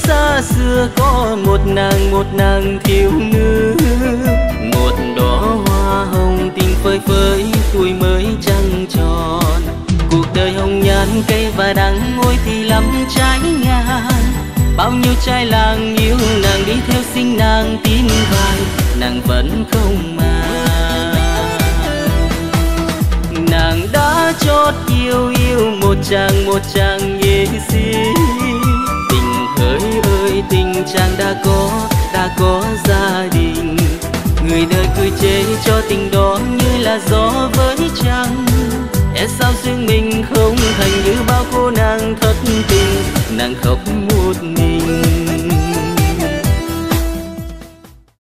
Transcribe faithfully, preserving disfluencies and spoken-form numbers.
xa xưa có một nàng, một nàng thiếu nữ, một đóa hoa hồng tình phơi phới tuổi mới trăng tròn. Cuộc đời hồng nhan cây và đắng ngôi thì lắm trái ngang, bao nhiêu trai làng yêu nàng đi theo sinh nàng tin vàng, nàng vẫn không mà. Nàng đã chót yêu yêu một chàng, một chàng nghệ sĩ, tình hỡi ơi tình chàng đã có, đã có gia đình. Người đời cười chê cho tình đó như là gió